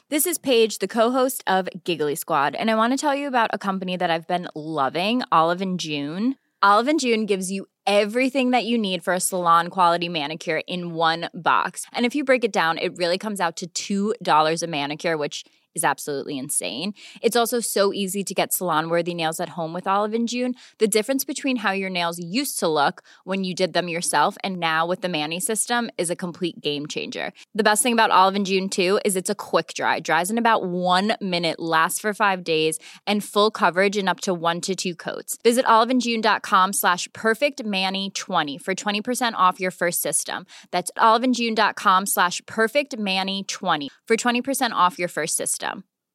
This is Paige, the co-host of Giggly Squad, and I want to tell you about a company that I've been loving, Olive & June. Olive & June gives you everything that you need for a salon-quality manicure in one box. And if you break it down, it really comes out to $2 a manicure, which is absolutely insane. It's also so easy to get salon-worthy nails at home with Olive & June. The difference between how your nails used to look when you did them yourself and now with the Mani system is a complete game changer. The best thing about Olive & June, too, is it's a quick dry. Dries in about 1 minute, lasts for 5 days, and full coverage in up to 1 to 2 coats. Visit oliveandjune.com/perfectmani20 for 20% off your first system. That's oliveandjune.com/perfectmani20 for 20% off your first system.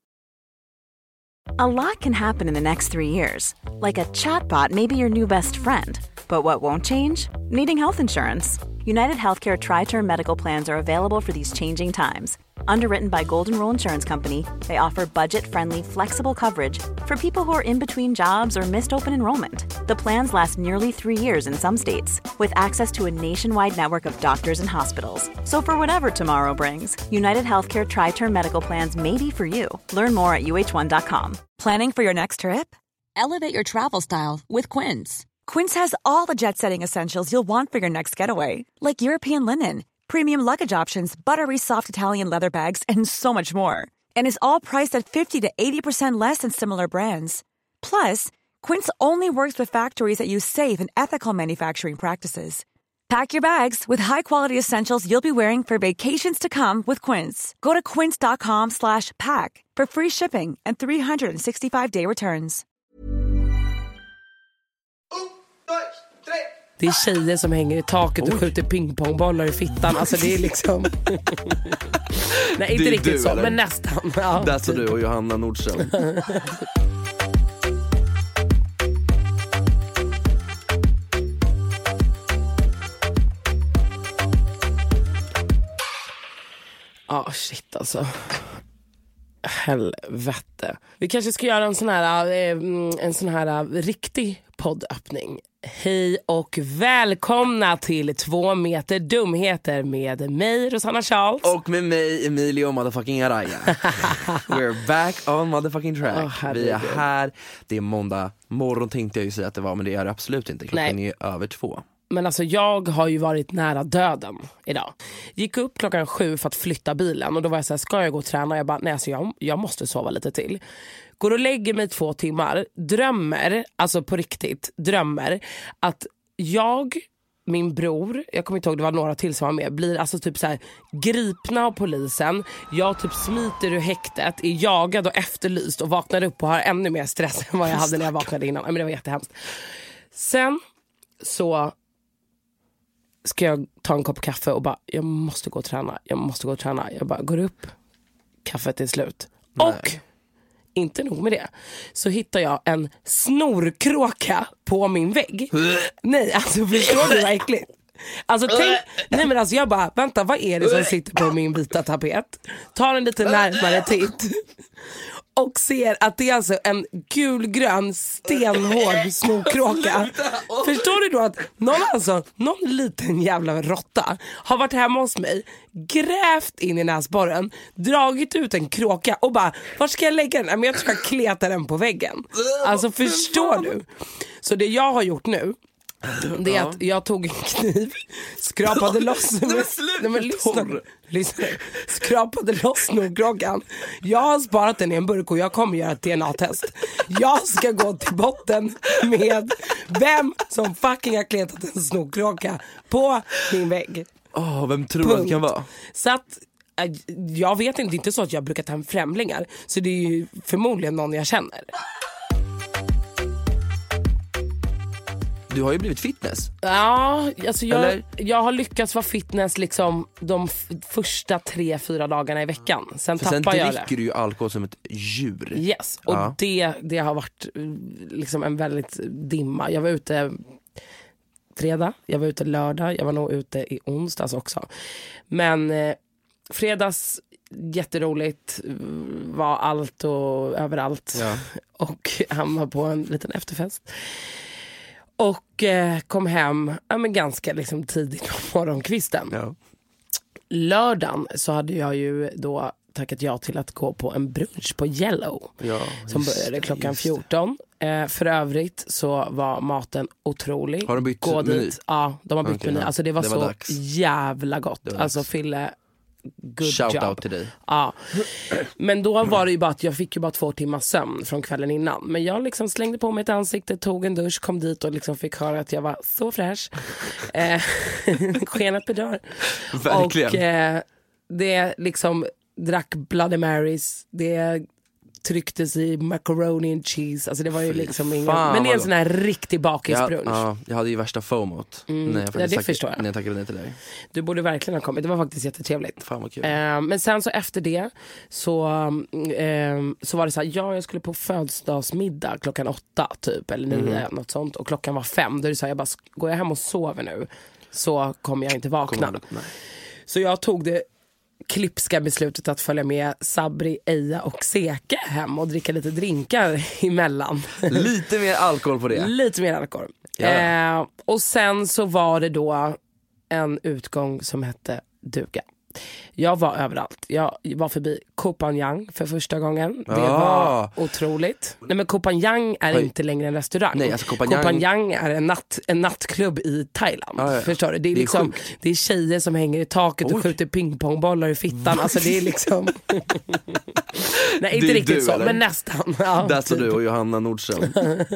A lot can happen in the next 3 years. Like a chatbot may be your new best friend. But what won't change? Needing health insurance. United Healthcare Tri-Term Medical Plans are available for these changing times. Underwritten by Golden Rule Insurance Company, they offer budget-friendly, flexible coverage for people who are in between jobs or missed open enrollment. The plans last nearly 3 years in some states, with access to a nationwide network of doctors and hospitals. So for whatever tomorrow brings, United Healthcare Tri-Term Medical Plans may be for you. Learn more at uh1.com. Planning for your next trip? Elevate your travel style with Quince. Quince has all the jet-setting essentials you'll want for your next getaway, like European linen, premium luggage options, buttery soft Italian leather bags, and so much more. And is all priced at 50 to 80% less than similar brands. Plus, Quince only works with factories that use safe and ethical manufacturing practices. Pack your bags with high-quality essentials you'll be wearing for vacations to come with Quince. Go to quince.com/pack for free shipping and 365-day returns. Det är tjejer som hänger i taket och skjuter pingpongbollar i fittan. Alltså det är liksom... Nej, inte riktigt du, så, eller? Men nästan. Ja. Där står du och Johanna Nordström. Shit alltså. Helvete. Vi kanske ska göra en sån här riktig poddöppning. Hej och välkomna till 2 meter dumheter med mig, Rosanna Charles. Och med mig, Emilio motherfucking Araya. We're back on motherfucking track. Vi är här, det är måndag morgon tänkte jag ju säga att det var, men det är det absolut inte. Klockan är över 2. Men alltså jag har ju varit nära döden idag. Gick upp klockan 7 för att flytta bilen. Och då var jag så här, ska jag gå och träna? Jag bara, nej alltså jag måste sova lite till. Går och lägger mig 2 timmar. Drömmer, alltså på riktigt, drömmer att min bror, jag kommer inte ihåg, det var några till som var med, blir alltså typ så här gripna av polisen. Jag typ smiter ur häktet, är jagad och efterlyst och vaknar upp och har ännu mer stress än vad jag hade när jag vaknade innan. Men det var jättehemskt. Sen så ska jag ta en kopp kaffe och bara, jag måste gå och träna. Jag bara går upp, kaffet är slut. Nej. Och inte nog med det, så hittar jag en snorkråka på min vägg. Nej, alltså förstår du vad äckligt? Alltså tänk, nej men alltså jag bara, vänta, vad är det som sitter på min vita tapet? Tar en lite närmare titt och ser att det är alltså en gulgrön stenhård snorkråka. Förstår du då att någon liten jävla råtta har varit hemma hos mig, grävt in i näsborren, dragit ut en kråka och bara, var ska jag lägga den? Men jag ska kleta den på väggen. Alltså förstår du? Så det jag har gjort nu, det är att jag tog en kniv, skrapade loss skrapade loss snorkråkan. Jag har sparat den i en burk och jag kommer göra ett DNA-test. Jag ska gå till botten med vem som fucking har kletat en snorkråka på min vägg. Vem tror du det kan vara? Så att jag vet inte, det är inte så att jag brukar ta hem främlingar, så det är ju förmodligen någon jag känner. Du har ju blivit fitness. Ja, alltså jag har lyckats vara fitness liksom de första 3-4 dagarna i veckan. Sen tappar jag det. Sen dricker du ju alkohol som ett djur. Yes, och det har varit liksom en väldigt dimma. Jag var ute fredag, jag var ute lördag, jag var nog ute i onsdags också. Men fredags, jätteroligt, var allt och överallt. Ja. Och han var på en liten efterfest. Och kom hem men ganska liksom tidigt på morgonkvisten. Ja. Lördagen så hade jag ju då tackat jag till att gå på en brunch på Yellow. Ja, som började klockan 14. För övrigt så var maten otrolig. Har de bytt meny? Ja, de har bytt meny. Alltså det var så dags. jävla gott. Alltså Fille, good shout job. out till dig. Ja. Men då var det ju bara att jag fick ju bara 2 timmar sömn från kvällen innan. Men jag liksom slängde på mig ett ansikte, tog en dusch, kom dit och liksom fick höra att jag var så fräsch. Skenet bedör. Verkligen. Och det liksom drack Bloody Marys. Det trycktes i macaroni and cheese. Alltså det var ju liksom ingen... Men det är en sån här riktig bakisbrunch. Ja, jag hade ju värsta FOMOt när jag förstår jag. När jag tackade nej till dig. Du borde verkligen ha kommit. Det var faktiskt jättetrevligt. Fan vad kul. Men sen så efter det så var det så här, jag skulle på födelsedagsmiddag klockan 8 typ, eller 9, något sånt. Och klockan var 5. Då är det så här, jag bara, går jag hem och sover nu så kommer jag inte vakna. Så jag tog det klipska beslutet att följa med Sabri, Eija och Seke hem och dricka lite drinkar emellan. Lite mer alkohol på det. Lite mer alkohol. Ja. Och sen så var det då en utgång som hette duga. Jag var överallt. Jag var förbi Kopanjang för första gången. Det var otroligt. Nej, men Kopanjang är inte längre en restaurang. Nej, alltså Kopanjang är en nattklubb i Thailand. Förstår du? Det är liksom, det är tjejer som hänger i taket och skjuter pingpongbollar i fittan. Alltså det är liksom... Nej, inte riktigt du, så, eller? Men nästan. Ja, där står du och Johanna Nordström.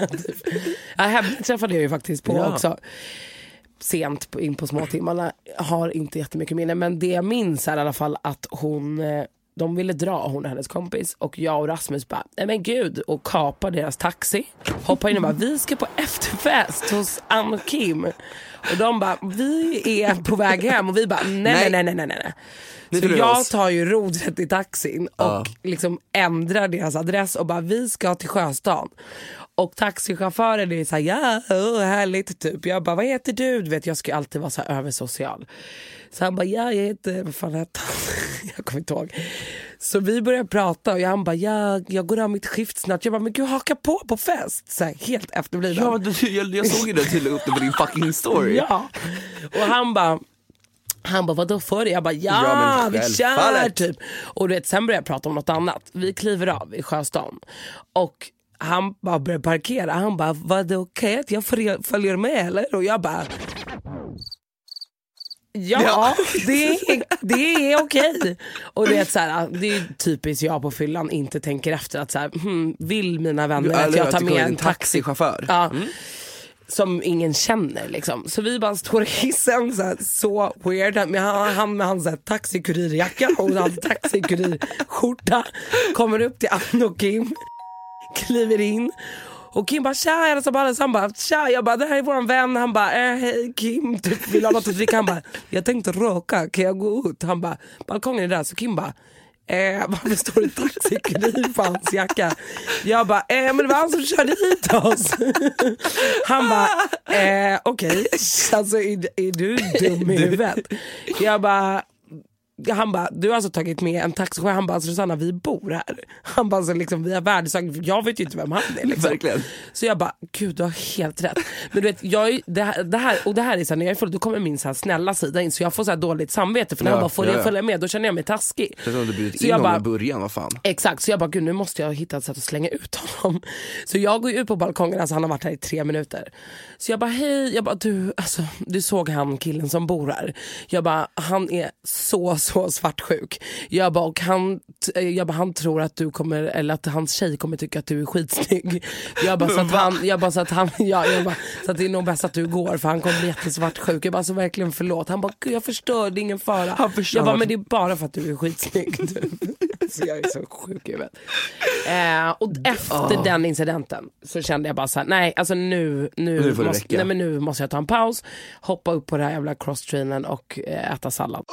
Henne träffade jag ju faktiskt på också. Sent in på småtimmarna. Har inte jättemycket minne, men det jag minns är i alla fall att de ville dra, hon och hennes kompis, och jag och Rasmus bara, nej men gud, och kapar deras taxi, hoppar in och bara, vi ska på efterfest hos Ann och Kim, och de bara, vi är på väg hem, och vi bara, nej. Så jag tar ju rodret i taxin och liksom ändrar deras adress och bara, vi ska till Sjöstan. Och taxichauffören är så här, ja, härligt typ. Jag bara, vad heter du? Du vet, jag ska alltid vara så här översocial. Så han bara, ja, jag heter, vad fan heter han? Jag kommer inte ihåg. Så vi börjar prata och han bara, ja, jag går av mitt skift snart. Jag bara, men gud, haka på fest. Så här, helt efterbliven. Ja, jag såg ju det till upp på din fucking story. Ja, och han bara, vadå för det? Jag bara, ja vi kör typ. Och du vet, sen börjar jag prata om något annat. Vi kliver av i Sjöstan. Och han bara börjar parkera. Han bara, var det okej att jag följer med eller? Och jag bara, ja. det är okej. Och det är så här, det är typiskt jag på fyllan inte tänker efter att så här, vill mina vänner att jag tar med en taxichaufför. Ja. Som ingen känner liksom. Så vi bara står i hissen så weird med han med hans taxikurirjacka och hans taxikurirskjorta, kommer upp till Ann och Kim, kliver in och Kim bara, tja, jag bara, han bara, tja, jag bara, det här är våran vän. Han bara, hej Kim, typ, vill ha något att dricka. Han bara, jag tänkte röka, kan jag gå ut? Han bara, balkongen är där. Så Kim bara, varför står det taxikurir på hans jacka? Jag bara, men det var han som körde hit oss. Han bara, okej. Alltså är du dum i huvudet? Jag bara, han bara, du har alltså tagit med en taxichaufför. Han bara, alltså Susanna, vi bor här. Han bara, så liksom, vi har värdesaker. Jag vet ju inte vem han är liksom. Verkligen. Så jag bara, gud, du har helt rätt. Men du vet, det här är så här, när jag är full, då kommer min så här snälla sida in. Så jag får så här dåligt samvete. För när han bara, får jag följa med? Då känner jag mig taskig. Det är som du blivit in om i början, vad fan. Exakt, så jag bara, gud, nu måste jag hitta ett sätt att slänga ut honom. Så jag går ut på balkongen, alltså han har varit här i 3 minuter. Så jag bara, hej, jag bara, du såg han killen som bor här. Jag bara, han är så svartsjuk. Jag bara, och han tror att du kommer, eller att hans tjej kommer tycka att du är skitsnygg. Jag bara, så att det är nog bäst att du går, för han kommer bli jättesvartsjuk. Jag bara, så verkligen förlåt. Han bara, gud, jag förstår, det är ingen fara. Jag bara, men det är bara för att du är skitsnygg. Så jag är så sjuk i huvudet. Och efter den incidenten så kände jag bara så här, nej, alltså nu måste jag ta en paus, hoppa upp på det här jävla crosstrainen och äta sallad.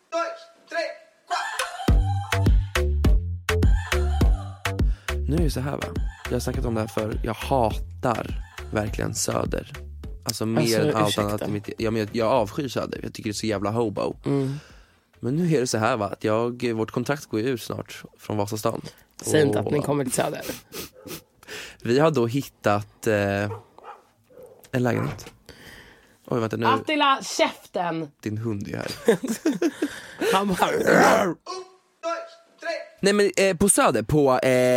Nu är det så här, va? Jag har snackat om det här för jag hatar verkligen Söder. Alltså mer än allt annat. Jag avskyr Söder. Jag tycker det är så jävla hobo. Men nu är det så här, va? Att vårt kontrakt går ut snart från Vasastan. Säg inte att ni kommer till Söder. Vi har då hittat en lägenhet. Oj, vänta nu. Attila, käften! Din hund är här. Han bara... Nej men på Söder, på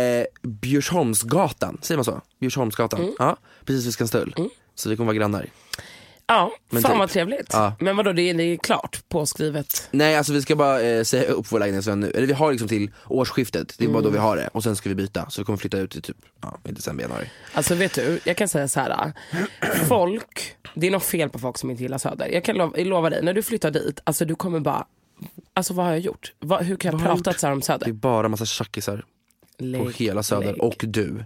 Bjursholmsgatan, säger man så? Bjursholmsgatan, ja, precis vid Skanstull. Så vi kommer vara grannar. Ja, men fan typ. vad trevligt. Ja. Men vadå, det är klart påskrivet? Nej, alltså vi ska bara säga upp vår lägenhet nu. Eller vi har liksom till årsskiftet, det är bara då vi har det. Och sen ska vi byta, så vi kommer flytta ut i typ i december, januari. Alltså vet du, jag kan säga så här. Folk, det är något fel på folk som inte gillar Söder. Jag kan lova dig, när du flyttar dit, alltså du kommer bara, alltså vad har jag gjort? Hur kan jag prata så här om Söder? Det är bara massa tjackisar på hela Söder, och du.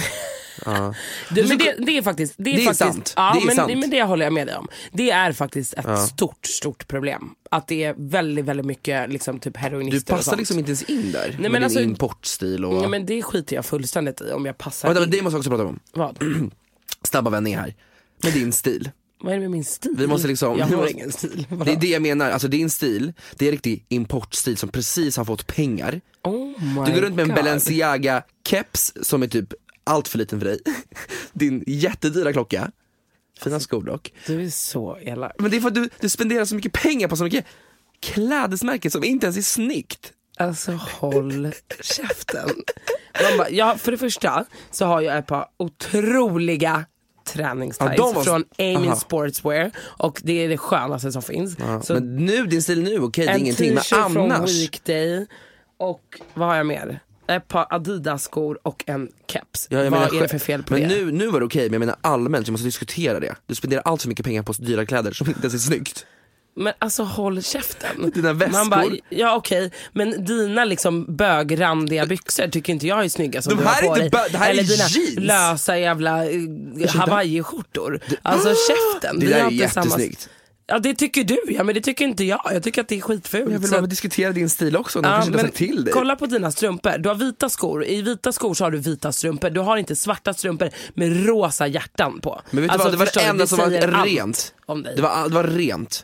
Men det är faktiskt sant. Ja, det är sant. Men det håller jag med dig om. Det är faktiskt ett stort problem. Att det är väldigt, väldigt mycket liksom, typ heroinister. Du passar liksom inte ens in där. Nej, med men din importstil och... Nej, men det skiter jag fullständigt i om jag passar in. Det måste jag också prata om. Vad? Snabba vändningar här. Med din stil. Vad är det med min stil? Vi måste liksom, jag har ingen stil. Det är det jag menar, alltså din stil, det är riktig importstil som precis har fått pengar. Du går runt med en Balenciaga keps som är typ allt för liten för dig. Din jättedyra klocka. Fina skor dock. Du är så elak. Men det är för att du spenderar så mycket pengar på så mycket klädesmärken som inte ens är snyggt. Alltså håll käften. Ja, för det första så har jag ett par otroliga träningstights från Amin Sportswear. Och det är det skönaste som finns. Så men nu, din stil nu, okej, det är ingenting. Men annars från Weekday. Och vad har jag mer? Ett par Adidas-skor och en keps. Vad är det för fel på det? Men nu var det okej, men jag menar allmänt, jag måste diskutera det. Du spenderar allt för mycket pengar på dyra kläder som inte ens är snyggt. Men alltså håll käften. Dina väskor. Man bara, ja okej, men dina liksom bögrandiga byxor tycker inte jag är snygga som de du har på dig. Det här eller är dina jeans. Lösa jävla Hawaii-skjortor. Alltså käften. Det där är jättesnyggt. Ja, det tycker du, ja, men det tycker inte jag. Jag tycker att det är skitfult. Jag vill bara diskutera din stil också. Kanske inte sagt till dig. Kolla på dina strumpor. Du har vita skor. I vita skor så har du vita strumpor. Du har inte svarta strumpor med rosa hjärtan på. Men vet du vad, det var det enda som var rent. Om dig. Det var rent.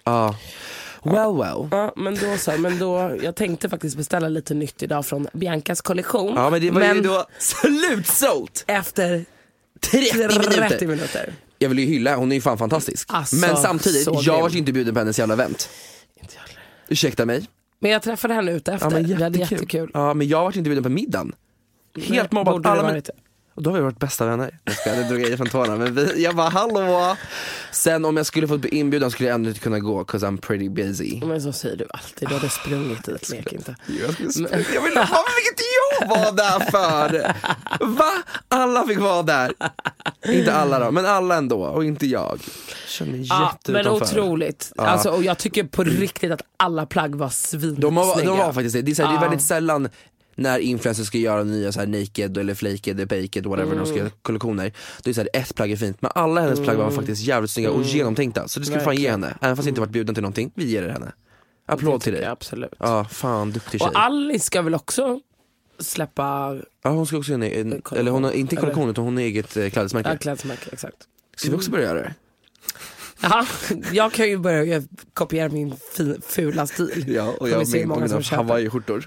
Well. Ja, men då jag tänkte faktiskt beställa lite nytt idag från Biancas kollektion. Ja, men det var ju då slutsålt. Efter 30 minuter. Jag vill ju hylla, hon är ju fan fantastisk. Alltså, men samtidigt, jag var ju inte bjuden på hennes jävla event. Inte heller. Ursäkta mig. Men jag träffade henne ute efter. Ja, det hade jättekul. Ja, men jag var inte bjuden på middagen. Helt mobbat alla. Och då har vi varit bästa vänner. Jag drog jag från tårna. Men jag bara, hallå. Sen om jag skulle fått inbjudan skulle jag ändå inte kunna gå, 'cause I'm pretty busy. Men så säger du alltid. Du hade sprungit dit, lek inte. Jag vill ha vilket jag var där för. Va? Alla fick vara där. Inte alla då, men alla ändå. Och inte jag. Känner men otroligt. Alltså, och jag tycker på riktigt att alla plagg var svinsnygga. De var faktiskt det. Det är väldigt sällan när influencers ska göra nya så här naked eller flaked eller baked whatever de ska göra kollektioner. Då är så här, ett plagg är fint, men alla hennes plagg var faktiskt jävligt snygga och genomtänkta. Så det ska fan ge henne. Även fast inte varit bjuden till någonting, vi ger det henne. Applåd till dig. Absolut. Ja, fan duktig tjej. Och Alice ska väl också släppa. Ja, hon ska också göra eller hon har inte kollektion utan hon har eget klädesmärke. Ja, klädesmärke, exakt. Ska vi också börja göra det? Ja, jag kan ju börja kopiera min fula stil. Ja, och jag med mina Hawaii-skjortor.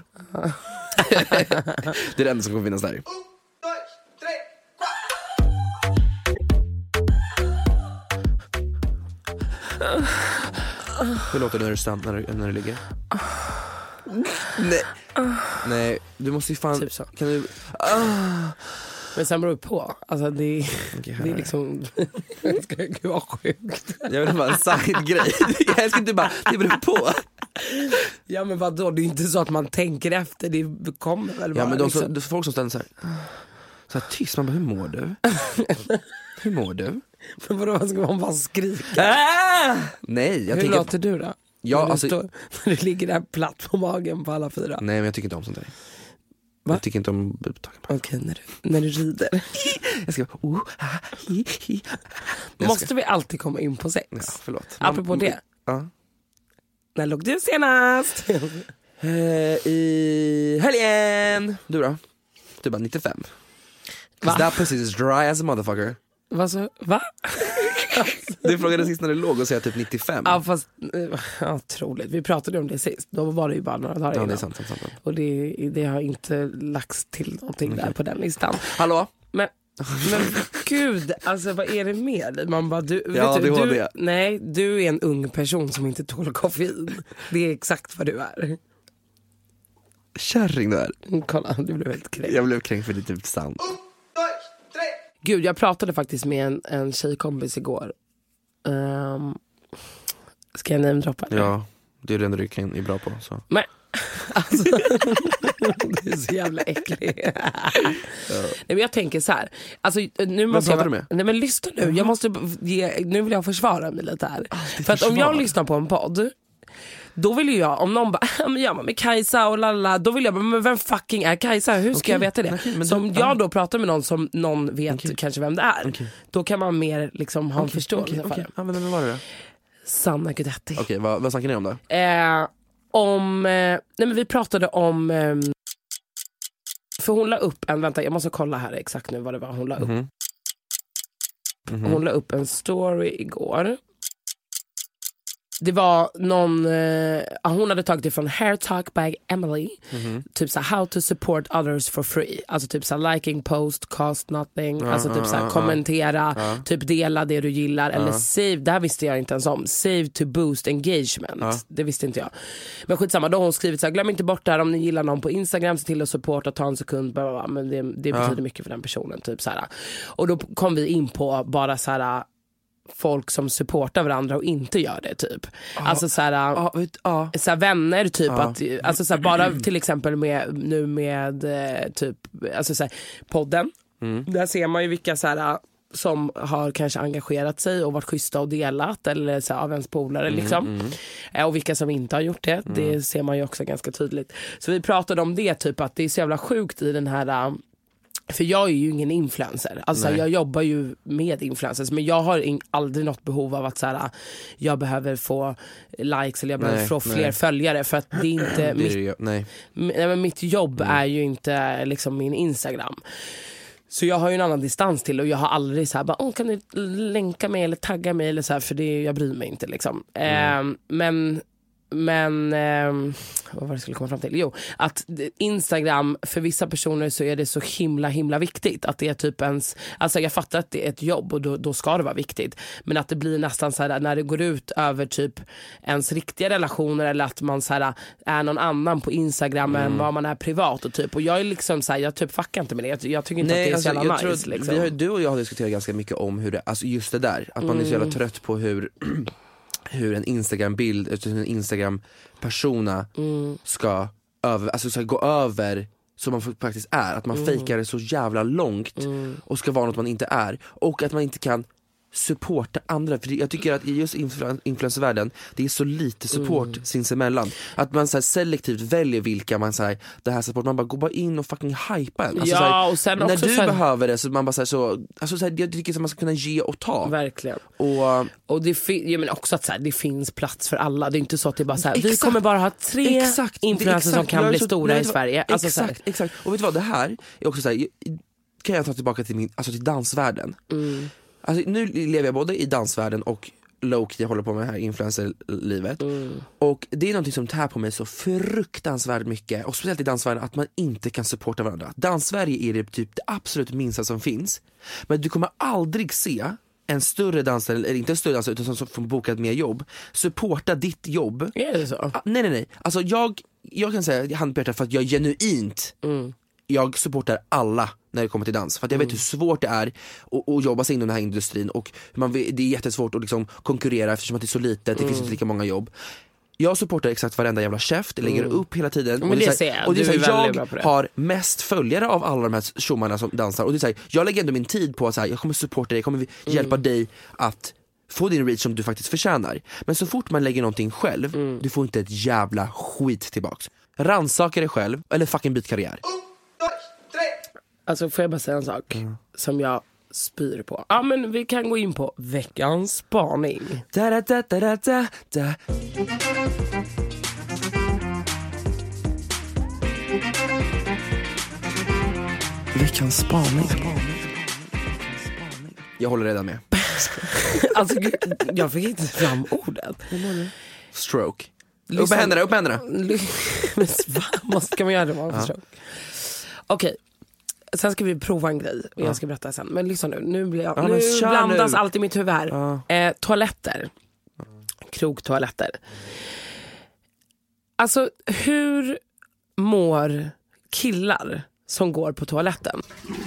Det är det enda som kommer finnas där. Hur låter det när du stannar när du ligger? Nej, du måste ju fan... Typ så. Kan du... Men sen beror det på. Alltså det är liksom... Gud vad sjukt. Jag vill bara en side-grej. Jag ska inte bara... Det beror på. Ja, men vadå? Det är inte så att man tänker efter. Det kommer väl bara. Ja, men liksom. folk som ställer så här tyst. Man bara, hur mår du? Hur mår du? Men vadå, ska man bara skrika? Nej, jag hur tänker... låter du då? Ja, när du ligger där platt på magen på alla fyra. Nej, men jag tycker inte om sånt där. Va? Jag tycker inte om upptagen. Okej, när du rider. Jag ska Måste vi alltid komma in på sex? Ja, förlåt. Apropå det. Ja. När låg du senast? I helgen. Du då? Du bara 95. Cause that pussy is dry as a motherfucker. Va? Du frågade sist när du låg och säger typ 95. Ja, fast troligt. Vi pratade om det sist. Då var det ju bara några dagar innan. Ja, det är sant. Och det har inte lagts till någonting där på den listan. Hallå? Men gud, alltså vad är det med? Man bara, du är en ung person som inte tål koffein. Det är exakt vad du är. kärring där. Kolla, du blev helt kränkt. Jag blev kränkt för det är typ sant. Gud, jag pratade faktiskt med en tjejkompis igår. Ska jag namedroppa det? Ja, det är det enda du är bra på. Så. Men, alltså, det är så jävla äckligt. Nej, men jag tänker så här. Alltså, nu måste pratar du med? Nej, men lyssna nu. Jag måste nu vill jag försvara mig lite här. För att om jag lyssnar på en podd, då vill ju jag, om någon bara, men jag med Kajsa och lalla, då vill jag bara, men vem fucking är Kajsa? Hur ska jag veta det? Men så om jag då pratar med någon som någon vet kanske vem det är, då kan man mer liksom ha en förståelse för det. Ja, men vem var det då? Sanna Guidetti. Okej, vad snackar ni om då? Nej, men vi pratade om för hon la upp vänta, jag måste kolla här exakt nu vad det var hon la upp. Hon la upp en story igår. Det var någon hon hade tagit det från Hair Talk by Emily. Typ så how to support others for free. Alltså typ så liking post, cost nothing. Alltså typ så kommentera, typ dela det du gillar eller save, det här visste jag inte ens om. Save to boost engagement. Det visste inte jag. Men skitsamma, då har hon skrivit så här, glöm inte bort det här om ni gillar någon på Instagram, se till att supporta, ta en sekund, men det betyder mycket för den personen typ så här. Och då kom vi in på bara så här folk som supportar varandra och inte gör det typ. Alltså såhär vänner typ att, alltså såhär, bara till exempel med typ alltså såhär, podden. Där ser man ju vilka såhär som har kanske engagerat sig och varit schyssta och delat eller så av ens polare liksom. Och vilka som inte har gjort det. Det ser man ju också ganska tydligt. Så vi pratade om det typ, att det är så jävla sjukt i den här. För jag är ju ingen influencer. Alltså jag jobbar ju med influencers, men jag har aldrig något behov av att så här, jag behöver få likes eller jag behöver få fler följare, för att det är inte mitt jobb är ju inte liksom min Instagram. Så jag har ju en annan distans till, och jag har aldrig så här bara, kan du länka mig eller tagga mig eller så här, för det, jag bryr mig inte liksom. Men vad var det skulle komma fram till? Jo, att Instagram för vissa personer så är det så himla viktigt att det är typ ens, alltså jag fattar att det är ett jobb och då ska det vara viktigt, men att det blir nästan så här när det går ut över typ ens riktiga relationer, eller att man så här är någon annan på Instagram än vad man är privat och typ, och jag är liksom så här, jag typ fuckar inte med det. Jag tycker inte att det är så jävla nice liksom. Du och jag har diskuterat ganska mycket om hur det, alltså just det där, att man är så jävla trött på hur en Instagram-bild, en Instagram-persona ska gå över som man faktiskt är. Att man fejkar det så jävla långt och ska vara något man inte är. Och att man inte kan supporta andra. För jag tycker att i just influencervärlden, det är så lite support sinsemellan. Att man så här selektivt väljer vilka man säger det här support, man bara går in och fucking hypa en. Alltså, ja, och sen när också du behöver det så man bara så alltså så här, jag tycker att man ska kunna ge och ta. Verkligen. Och det men också att så här, det finns plats för alla. Det är inte så att det bara så här, vi kommer bara ha 3 influencers som kan bli stora i Sverige. Alltså, exakt. Och vet du vad, det här är också så här, kan jag ta tillbaka till till dansvärlden. Alltså, nu lever jag både i dansvärlden och low-key, jag håller på med det här influencerlivet. Och det är någonting som tär på mig så fruktansvärt mycket. Och speciellt i dansvärlden, att man inte kan supporta varandra. Danssverige är det typ det absolut minsta som finns. Men du kommer aldrig se en större dansare, eller inte en större dansare utan som får bokat mer jobb, supporta ditt jobb. Är det så? Nej. Alltså jag kan säga handpetad för att jag genuint jag supportar alla när det kommer till dans, för att jag vet hur svårt det är att jobba sig inom den här industrin, och det är jättesvårt att liksom konkurrera eftersom att det är så litet, det finns inte lika många jobb. Jag supportar exakt varenda jävla chef, det lägger upp hela tiden. Men det ser jag. Och det är jag har mest följare av alla de här tjommarna som dansar, och det är så här, jag lägger ändå min tid på att jag kommer supporta dig, jag kommer hjälpa dig att få din reach som du faktiskt förtjänar. Men så fort man lägger någonting själv, du får inte ett jävla skit tillbaks. Rannsaka dig själv eller fucking byt karriär. Alltså får jag bara säga en sak som jag spyr på. Ja, men vi kan gå in på veckans spaning. Veckans spaning. Jag håller redan med. Alltså jag fick inte fram ordet. Stroke. Upp med händerna. Måste man göra det med stroke? Okej. Sen ska vi prova en grej och jag ska berätta sen. Men lyssna nu blandas allt i mitt huvud här. Toaletter. Krogtoaletter. Alltså hur mår killar som går på toaletten?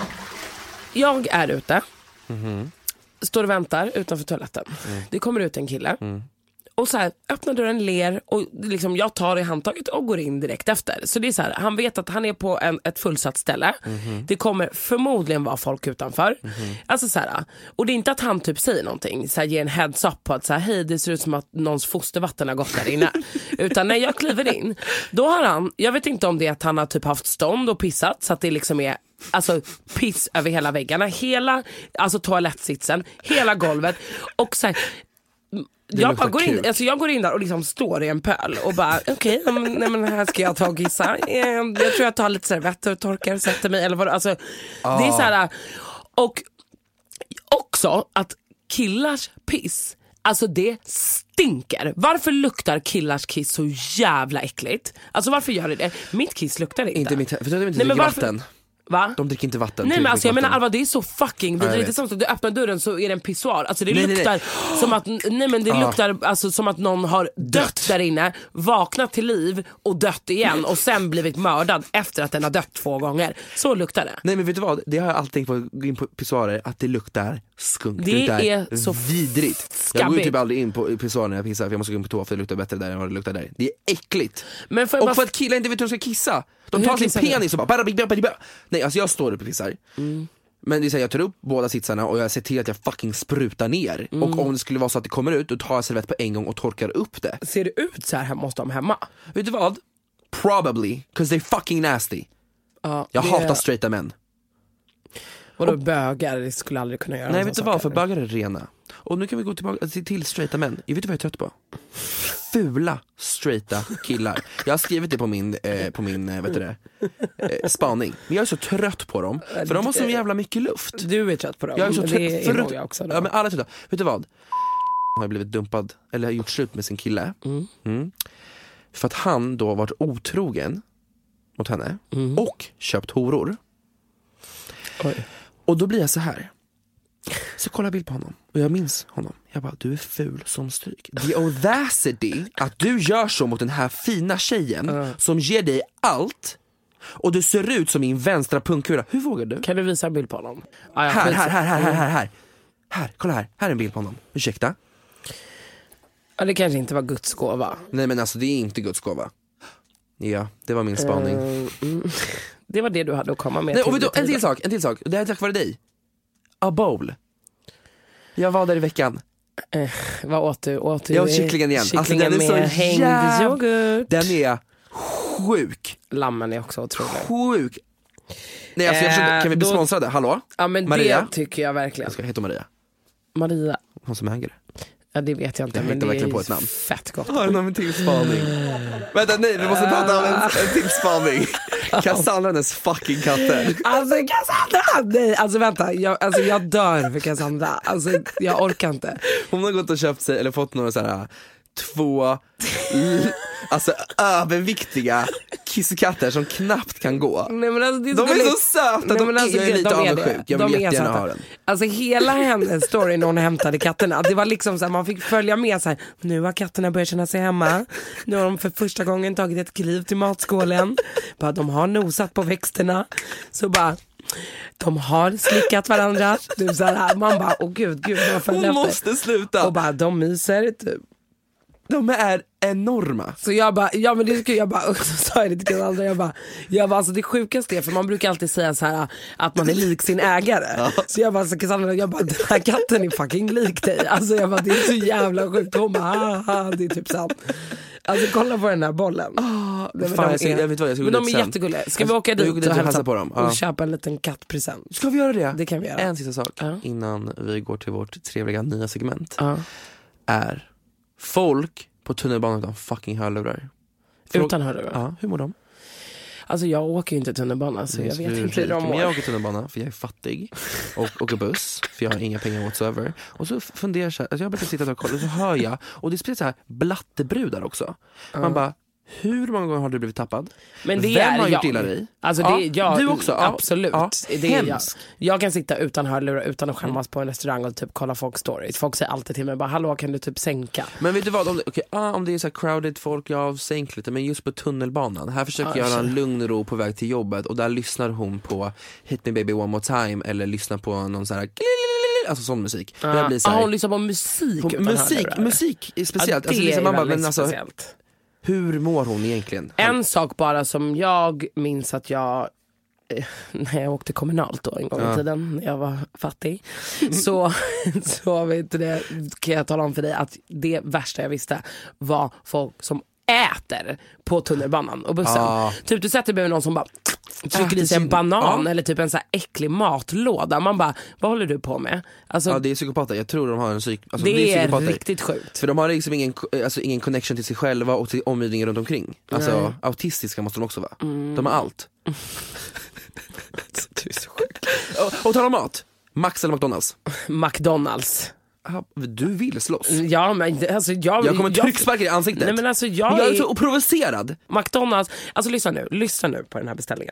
Jag är ute. Står och väntar utanför toaletten. Det kommer ut en kille. Och så här, öppnar dörren, ler och liksom jag tar i handtaget och går in direkt efter. Så det är så här, han vet att han är på ett fullsatt ställe. Det kommer förmodligen vara folk utanför. Alltså så här, och det är inte att han typ säger någonting, så här, ger en heads up på att så här, hej, det ser ut som att någons fostervatten har gått där inne. Utan när jag kliver in, då har han, jag vet inte om det är att han har typ haft stånd och pissat så att det liksom är alltså piss över hela väggarna, hela alltså toalettsitsen, hela golvet och så här, jag bara går in, alltså jag går in där och liksom står i en pöl och bara okej, nej men här ska jag ta och kissa. Jag tror jag tar lite servetter och torkar och sätter mig eller vad, alltså det är så här. Och också att killars piss, alltså det stinker. Varför luktar killars kiss så jävla äckligt? Alltså varför gör det? Mitt kiss luktar inte mitt, för jag inte dricker vatten. Va? De dricker inte vatten. Nej men alltså jag menar Alva, det är så fucking vidrigt. Det är inte som att du öppnar dörren så är det en pissoar. Alltså det luktar som att luktar alltså som att någon har dött där inne, vaknat till liv och dött igen och sen blivit mördad efter att den har dött 2 gånger. Så luktar det. Nej men vet du vad? Det har jag alltid tänkt på gå in på pissoarer, att det luktar skunk. Det är så vidrigt. Skabbigt. Jag går ju typ aldrig in på pissoar när jag pissar, för jag måste gå in på toa för det luktar bättre där än vad det luktar där. Det är äckligt. Men och för att killar inte vet hur de ska kissa. De tar sin penis och bara nej, alltså jag står upp och pissar. Men det är så här, jag tar upp båda sitsarna och jag ser till att jag fucking sprutar ner. Och om det skulle vara så att det kommer ut, då tar jag servett på en gång och torkar upp det. Ser det ut så här hos dem hemma? Vet du vad? Probably, 'cause they're fucking nasty. Jag hatar straighta män. Vadå bögar? Det skulle aldrig kunna göra. Nej, vet du vad? För bögar är rena. Och nu kan vi gå tillbaka till straighta män. Jag vet inte vad jag är trött på. Fula straighta killar. Jag har skrivit det på min vet du det, spaning. Men jag är så trött på dem. För de har så jävla mycket luft. Du är trött på dem. Jag är så trött. Det är nog jag också. Ja, men alla är trötta. Vet du vad? Har blivit dumpad eller har gjort slut med sin kille. För att han då varit otrogen mot henne och köpt horor. Oj. Och då blir jag så här. Så kollar jag bild på honom och jag minns honom. Jag bara, du är ful som stryk. The audacity att du gör så mot den här fina tjejen som ger dig allt. Och du ser ut som min vänstra pungkula. Hur vågar du? Kan du visa en bild på honom? Här, kolla här. Här är en bild på honom. Ursäkta? Ja, det kanske inte var Guds gåva. Nej men alltså det är inte Guds gåva. Ja, det var min spaning. Det var det du hade att komma med. Nej, och en till sak. Det här är tack vare dig. A bowl. Jag var där i veckan. Vad åt du? Jag åt kycklingen igen. Kycklingen alltså, den är så hängd yoghurt. Den är sjuk. Lammen är också otrolig. Sjuk. Nej alltså kan vi bli sponsrade? Hallå? Ja men Maria? Det tycker jag verkligen. Jag ska heta Maria. Hon som äger det. Ja det vet jag inte, men det är på ett namn. Fett gott. Har en till spaning. Vänta nej, vi måste prata om en till spaning. Cassandra, hennes fucking katter. Alltså Cassandra, nej, alltså vänta, jag dör för Cassandra. Alltså jag orkar inte. Hon har gått och köpt sig, eller fått några så här 2 alltså överviktiga kissekatter som knappt kan gå. Nej, men alltså, det är de är så söta, jag är lite avundsjuk. Jag vill jättegärna ha den. Alltså hela hennes story när hon hämtade katterna, det var liksom så här, man fick följa med så här, nu har katterna börjat känna sig hemma. Nu har de för första gången tagit ett kliv till matskålen. Bara, de har nosat på växterna. Så bara, de har slickat varandra. Du, så här, man bara, åh gud, hon måste sluta. Och bara, de myser typ. De är enorma. Så jag bara, ja men det skulle jag bara, så sa jag det till Cassandra, jag bara alltså det sjukaste är, för man brukar alltid säga så här att man är lik sin ägare. Ja. Så jag bara, så Cassandra, den här katten är fucking lik dig. Alltså jag bara, det är så jävla sjukt. Hon bara, haha, det är typ sant. Alltså kolla på den här bollen. Jag vet vad jag ska. Men de är jättegulliga. Ska vi åka dit och hälsa på dem och köpa en liten kattpresent? Ska vi göra det? Det kan vi göra. En sista sak innan vi går till vårt trevliga nya segment är folk på tunnelbanan utan fucking hörlurar. Utan hörlurar? Ja, hur mår de? Alltså jag åker ju inte tunnelbana så jag vet inte hur de mår. Men jag åker tunnelbana för jag är fattig och åker buss för jag har inga pengar whatsoever. Och så funderar jag så här, alltså jag brukar sitta och kolla och så hör jag, och det spelar så här blattebrudar också. Man bara, Hur många gånger har du blivit tappad? Men det Vem är har gjort jag. illa dig? Alltså det är jag, du också? absolut. Ja. Det är jag kan sitta utan hörlurar utan att skämmas på en restaurang och typ kolla folks stories. Folk säger alltid till mig bara, hallå, kan du typ sänka? Men vet du vad, om det är så här crowded folk, jag sänk lite. Men just på tunnelbanan, här försöker jag ha en lugn ro på väg till jobbet. Och där lyssnar hon på Hit Me Baby One More Time. Eller lyssnar på någon så här, alltså sån musik. Jag blir så här, hon lyssnar på musik på utan musik är speciellt. Ja, det liksom, är man bara, väldigt men alltså, speciellt. hur mår hon egentligen? En sak bara som jag minns att jag när jag åkte kommunalt då en gång i tiden när jag var fattig så vet du det, kan jag tala om för dig att det värsta jag visste var folk som äter på tunnelbanan och bussen. Typ du sätter med någon som bara trycker i sig en banan eller typ en så här äcklig matlåda. Man bara, vad håller du på med? Alltså, det är psykopater, jag tror de har en det är riktigt sjukt. För de har liksom ingen connection till sig själva och till omgivningen runt omkring. Alltså autistiska måste de också vara. De har allt. Det är så sjukt. Och tar de mat? Max eller McDonalds? McDonalds. Du vill slåss? Ja, men alltså jag kommer trycksparka i ansiktet. Nej, men alltså jag är så provocerad. McDonalds, alltså lyssna nu på den här beställningen.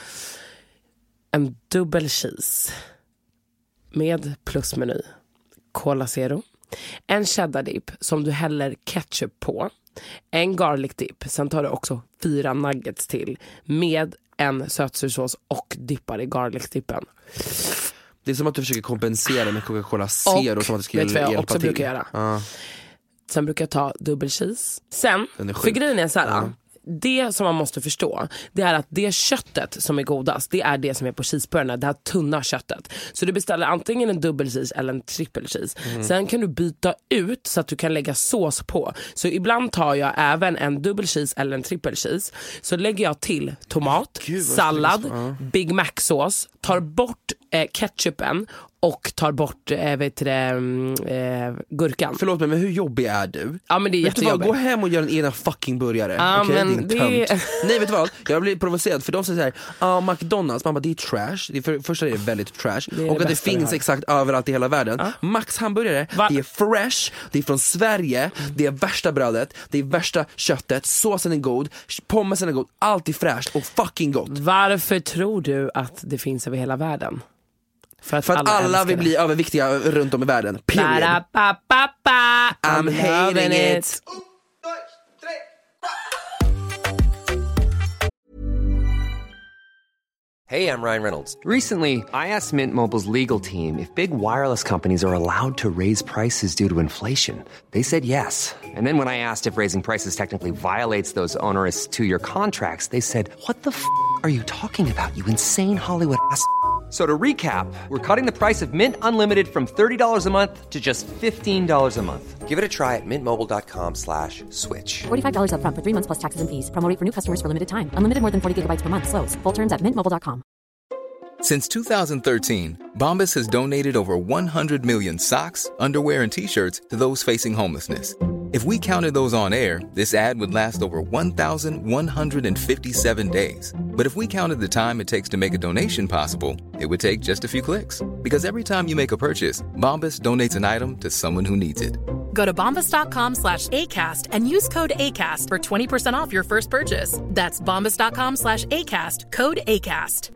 En dubbel cheese med plusmeny, Cola Zero, en cheddar dip som du häller ketchup på, en garlic dip, sen tar du också 4 nuggets till med en sötsursås och dippar i garlic dippen. Det är som att du försöker kompensera med Coca-Cola Zero, som att det skulle hjälpa till. Vet du vad jag också brukar göra? Sen brukar jag ta dubbel cheese. Sen, för grejen är så här, det som man måste förstå, det är att det köttet som är godast, det är det som är på cheeseburgarna, det här tunna köttet. Så du beställer antingen en dubbel cheese eller en triple cheese. Sen kan du byta ut så att du kan lägga sås på. Så ibland tar jag även en dubbel cheese eller en triple cheese. Så lägger jag till tomat, sallad, Big Mac-sås, tar bort ketchupen och tar bort gurkan. Förlåt mig, men hur jobbig är du? Ja, men det är jättejobbigt. Gå hem och gör en ena fucking burgare. Ja, okay? men Nej, vet du vad? Jag blir provocerad för de säger såhär, McDonalds, man bara, det är trash. För första är det väldigt trash. Det och att det finns exakt överallt i hela världen. Max hamburgare, det är fresh, det är från Sverige, det är värsta brödet, det är värsta köttet, såsen är god, pommesen är god, allt är fräscht och fucking gott. Varför tror du att det finns över hela världen? För att alla vill bli överviktiga runt om i världen. Period. I'm hating it. Hey, I'm Ryan Reynolds. Recently, I asked Mint Mobile's legal team if big wireless companies are allowed to raise prices due to inflation. They said yes. And then when I asked if raising prices technically violates those onerous 2-year contracts, they said, "What the f*** are you talking about, you insane Hollywood ass?" So to recap, we're cutting the price of Mint Unlimited from $30 a month to just $15 a month. Give it a try at mintmobile.com/switch. $45 up front for 3 months plus taxes and fees. Promo rate for new customers for limited time. Unlimited more than 40 gigabytes per month. Slows full terms at mintmobile.com. Since 2013, Bombas has donated over 100 million socks, underwear, and T-shirts to those facing homelessness. If we counted those on air, this ad would last over 1,157 days. But if we counted the time it takes to make a donation possible, it would take just a few clicks. Because every time you make a purchase, Bombas donates an item to someone who needs it. Go to bombas.com/ACAST and use code ACAST for 20% off your first purchase. That's bombas.com/ACAST, code ACAST.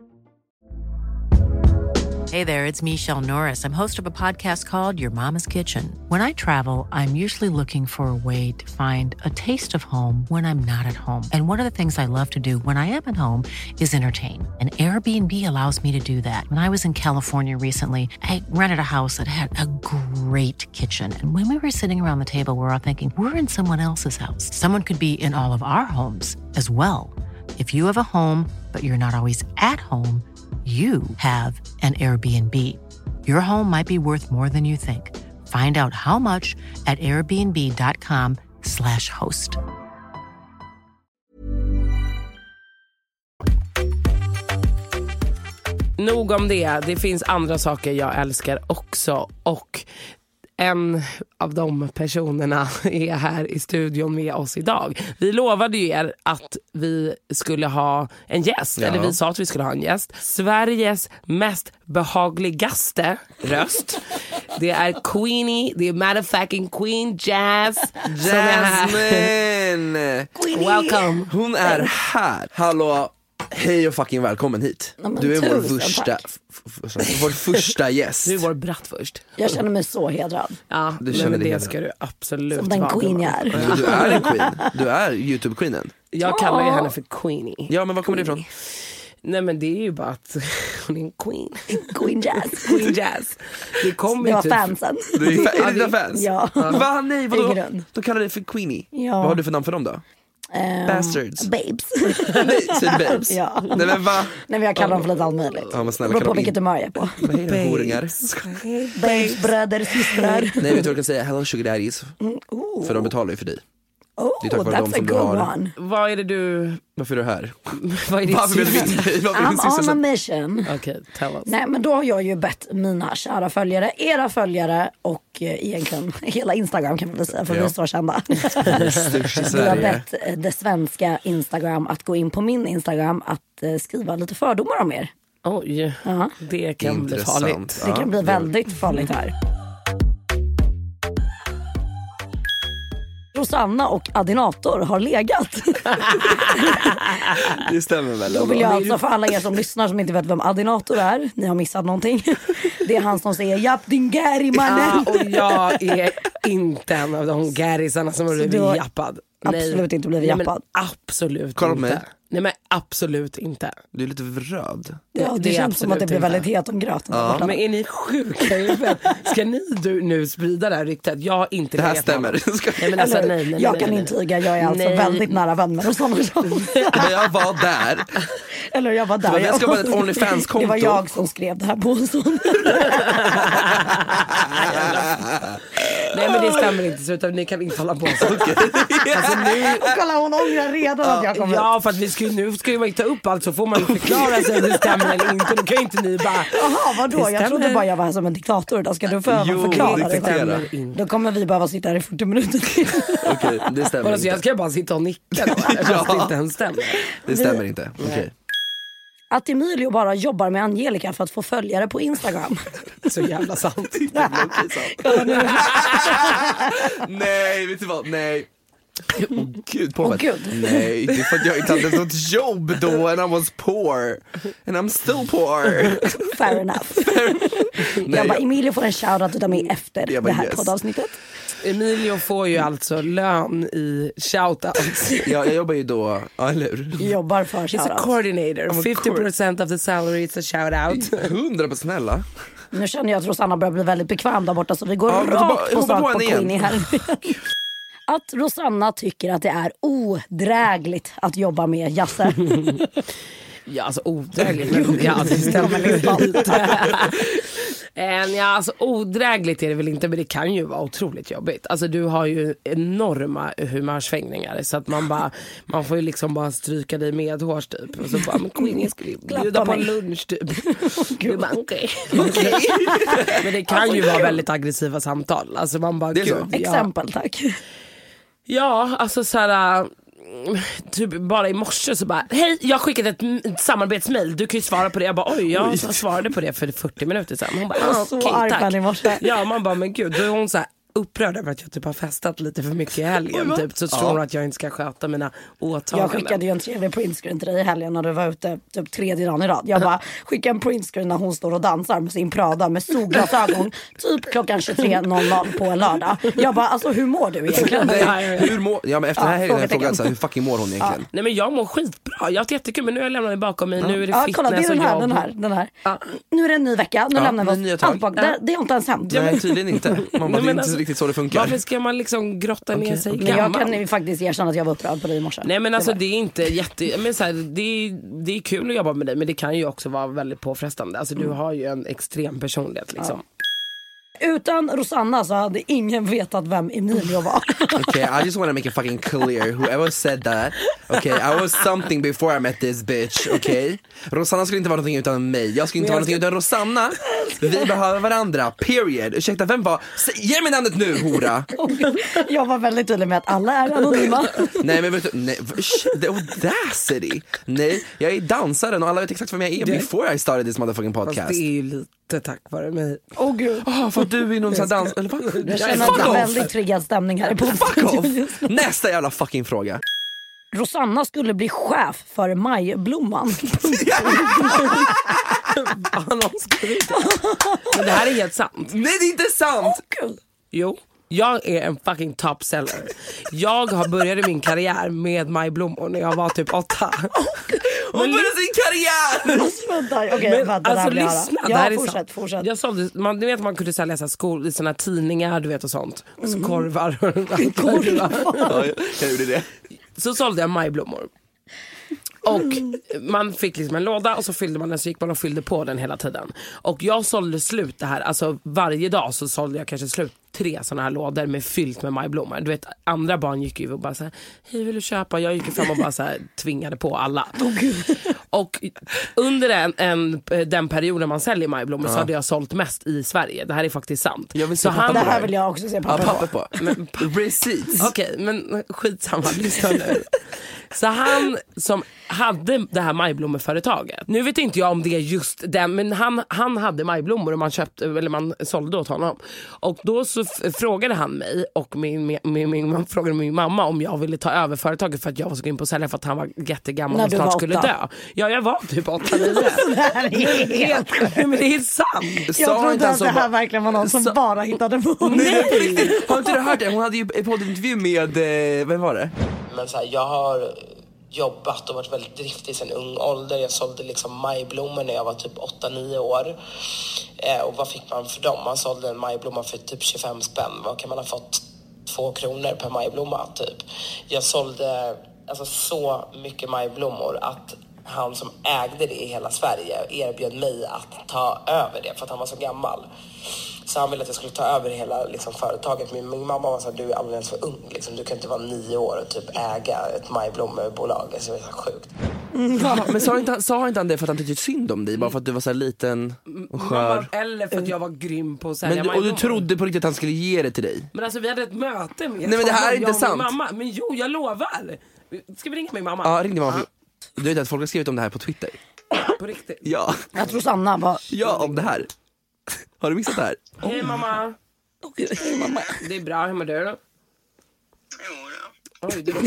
Hey there, it's Michelle Norris. I'm host of a podcast called Your Mama's Kitchen. When I travel, I'm usually looking for a way to find a taste of home when I'm not at home. And one of the things I love to do when I am at home is entertain. And Airbnb allows me to do that. When I was in California recently, I rented a house that had a great kitchen. And when we were sitting around the table, we were all thinking, we're in someone else's house. Someone could be in all of our homes as well. If you have a home, but you're not always at home, you have an Airbnb. Your home might be worth more than you think. Find out how much at airbnb.com/host. Nog om det. Det finns andra saker jag älskar också. Och en av de personerna är här i studion med oss idag. Vi lovade ju er att vi skulle ha en gäst, eller vi sa att vi skulle ha en gäst. Sveriges mest behagligaste röst. Det är Queenie, det är motherfucking Queen Jazz. Jasmine! Welcome. Hon är här. Hallå, hej och fucking välkommen hit. Du är vår första gäst. Du är vår bratt först. Jag känner mig så hedrad. Ja, du känner det hedrad. ska du absolut som den queen jag är. Du är en queen. Du är YouTube-queenen. Jag kallar ju henne för Queenie. Ja, men var kommer det ifrån? Nej, men det är ju bara att hon är en queen. Queen Jazz. Queen Jazz. Det var fansen. Du är dina fans? Ja. Va? Nej, vadå? Då kallar du för Queenie. Ja. Vad har du för namn för dem då? Bastards. Babes. Nej, säg babes. Ja. Nej, men va? Nej, men jag kallar dem för lite allt möjligt. Ja, men snälla, det beror på vilket humör jag är på. Vad är det, horingar? Babes, bröder, systrar. Nej, vet du vad jag kan säga? Hello sugar daddies. För de betalar ju för dig. Det är tack vare dem som du har. Vad är det du... Varför är du här? Vad är det I'm on a mission. Okay, tell us. Nej, men då har jag ju bett mina kära följare, era följare och egentligen hela Instagram kan man väl säga, för vi är så kända. Vi har bett det svenska Instagram att gå in på min Instagram att skriva lite fördomar om er. Oj, det kan bli farligt. Det kan bli väldigt farligt här. Rosanna och Adinator har legat. Det stämmer väl. Då vill jag alltså för alla er som lyssnar som inte vet vem Adinator är, ni har missat någonting. Det är han som säger japp din Gary mannen. Ja, och jag är inte en av de Garysarna som har blivit jappad. Absolut inte blivit jappad. Absolut kolla inte. Mig. Nej, men absolut inte. Du är lite röd. Ja, det känns som att det blir väldigt het om gröten. Ja. Men är ni sjuka? Ska ni nu sprida det här ryktet? Jag har inte det här stämmer. Nej, men alltså, jag kan intyga, jag är alltså väldigt nära vänner och sådana saker. Men jag var där. Eller jag var där. Det ska vara ett OnlyFans-konto. Det var jag som skrev det här på en sån. Nej, men det stämmer inte, så utan ni kan inte hålla på så. Alltså, kolla, hon ångrar redan att jag kommer. Ja, för att nu ska man ju ta upp allt, så får man ju förklara sig om det stämmer eller inte. Då kan ju inte ni bara... Jaha, vadå? Jag trodde bara jag var här som en diktator. Då ska du förklara det. Då kommer vi behöva sitta här i 40 minuter. Okej, det stämmer inte. Jag ska bara sitta och nicka då, fast det inte ens stämmer. Det stämmer inte, okej. Att Emilio bara jobbar med Angelica för att få följare på Instagram. Så jävla sant. Nej, vet du vad? Nej. Gud, Gud. Nej, det är för att jag inte hade något jobb då and I was poor. And I'm still poor. Fair enough. Jag bara, Emilio får en shoutout utav mig efter det här poddavsnittet. Emilio får ju alltså lön i shoutouts. Ja, jag jobbar ju då, eller hur? Jobbar för shoutouts. He's a coordinator. 50% of the salary is a shoutout. 100% snälla. Nu känner jag att Rosanna börjar bli väldigt bekväm där borta, så vi går rakt på sak på Queenie här. Att Rosanna tycker att det är odrägligt att jobba med Jasse. Ja, alltså odrägligt. Ja, det stämmer lite. Ja, alltså odrägligt är det väl inte, men det kan ju vara otroligt jobbigt. Alltså du har ju enorma humörsvängningar, så att man får ju liksom bara stryka dig med hårs typ. Och så bara, men Queenie skulle bjuda på lunch typ. Okej. Men det kan ju vara väldigt aggressiva samtal. Alltså man bara, exempel tack. Ja, alltså såhär, typ bara i morse så bara, hej, jag har skickat ett samarbetsmail, du kan ju svara på det. Jag bara, oj, jag svarade på det för 40 minuter sedan. Hon bara, okej, tack. I morse. Ja, man bara, men gud, då är hon så här upprörd över att jag typ har festat lite för mycket i helgen typ, så tror hon att jag inte ska sköta mina åtaganden. Jag skickade ju en trevlig printscreen till dig i helgen när du var ute typ 3:e dagen i rad. Jag bara skickade en printscreen när hon står och dansar med sin Prada med solglasögon typ klockan 23:00 på en lördag. Jag bara, alltså hur mår du egentligen? Hur mår, ja, men efter den här helgen frågan så hur fucking mår hon egentligen? Nej, men jag mår skitbra, jag har haft jättekul, men nu har jag lämnat mig bakom mig. Nu är det fitness, kolla, det är den här. Nu är det en ny vecka, nu lämnar vi oss allt bak. Det har inte ens hänt. Nej, tydligen inte. Man bara, det är inte riktigt så det funkar. Varför ska man liksom grotta ner sig gammal? Men jag kan ju faktiskt erkänna att jag var upprörd på dig i morse. Nej, men alltså det är inte men så här, det är kul att jobba med dig, men det kan ju också vara väldigt påfrestande. Alltså du har ju en extrem personlighet liksom. Utan Rosanna så hade ingen vetat vem Emilio var. Okay, I just want to make it fucking clear. Whoever said that, okay, I was something before I met this bitch, okay? Rosanna skulle inte vara någonting utan mig. Jag skulle inte vara någonting utan Rosanna. Vi behöver varandra, period. Ursäkta, vem var... Ge mig namnet nu, hora. Jag var väldigt tydlig med att alla är anonyma. Nej, men vet du, nej, the audacity. Nej, jag är dansaren och alla vet exakt vem jag är before I started this motherfucking podcast. Fast det är ju lite tack vare mig. Åh gud. För att du är någon sån här dans... Eller vad? Jag känner att det är väldigt triggad stämning här i podden. Fuck off! Nästa jävla fucking fråga. Rosanna skulle bli chef för Majblomman. Men det här är helt sant. Nej, det är inte sant. Jo, jag är en fucking top seller. Jag har börjat min karriär med majblommor när jag var typ 8. Hon började sin karriär. Vänta, lyssna. Ja, det här fortsätt. Jag sålde, du vet man kunde sälja skor i såna tidningar, du vet och sånt. Så korvar. Ja, jag gjorde det. Så sålde jag majblommor. Och man fick liksom en låda och så fyllde man den, så gick man och fyllde på den hela tiden. Och jag sålde slut det här, alltså varje dag så sålde jag kanske slut 3 såna här lådor med fyllt med majblommor. Du vet, andra barn gick ju och bara så här, hej, vill du köpa? Jag gick fram och bara så här tvingade på alla. Och under den perioden man säljer majblommor så hade jag sålt mest i Sverige. Det här är faktiskt sant. Jag vill se det här vill jag också se papper på. Men, receipts. Okej, men skitsamma, lyssna nu. Så han som hade det här majblommeföretaget, nu vet inte jag om det är just den, men han hade majblommor och man sålde åt honom. Och då så frågade han mig och man frågade min mamma om jag ville ta över företaget för att jag var så in på att sälja, för att han var jättegammal och snart skulle dö. Ja, jag var typ 8-9. Men det är sant. Jag trodde att det här verkligen var någon som bara hittade på. Nej, har inte du hört det? Hon hade ju en poddintervju med, vem var det? Men så här, jag har jobbat och varit väldigt driftig sedan ung ålder. Jag sålde liksom majblommor när jag var typ 8-9 år. Och vad fick man för dem? Man sålde en majblomma för typ 25 spänn. Vad kan man ha fått? 2 kronor per majblomma typ. Jag sålde alltså så mycket majblommor att han som ägde det i hela Sverige erbjöd mig att ta över det för att han var så gammal. Så han ville att jag skulle ta över hela liksom, företaget. Min mamma var så här, du är alldeles för ung. Liksom. Du kan inte vara 9 år och typ äga ett majblommebolag. Så det är så sjukt. Ja, men sa inte han det för att han tyckte synd om dig? Bara för att du var så här liten och skör? Eller för att jag var grym på att sälja majblommor. Och du trodde på riktigt att han skulle ge det till dig? Men alltså vi hade ett möte med... Nej, men det här är inte sant. Mamma. Men jo, jag lovar. Ska vi ringa min mamma? Ja, ring din mamma. Du vet att folk har skrivit om det här på Twitter. På riktigt? Ja. Jag tror Sanna var... Ja, om det här. Har du missat det här? Hej mamma. Hej mamma. Det är bra, hur mår du då? Oj, det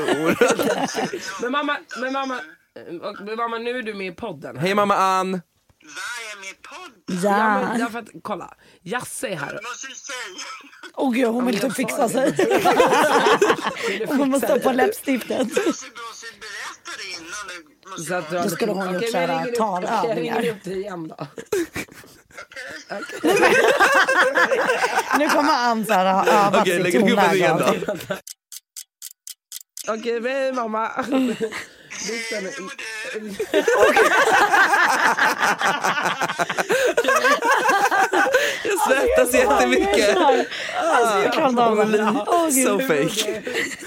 Men mamma, nu är du med i podden. Hej mamma Ann. Vad är med podden? Ja. Men för att, kolla, Jasse är här. Vad måste du säga? Åh gud, hon vill inte fixa sig. Hon måste stå på läppstiftet. Du måste berätta det innan. Så att då skulle hon gjort såhär talövningar. Jag ringer upp dig igen då. Nu kommer Ann så här ha övat sitt tonläge. Okej, men mamma. Jag svettas jättemycket. Alltså jag kan inte so fake.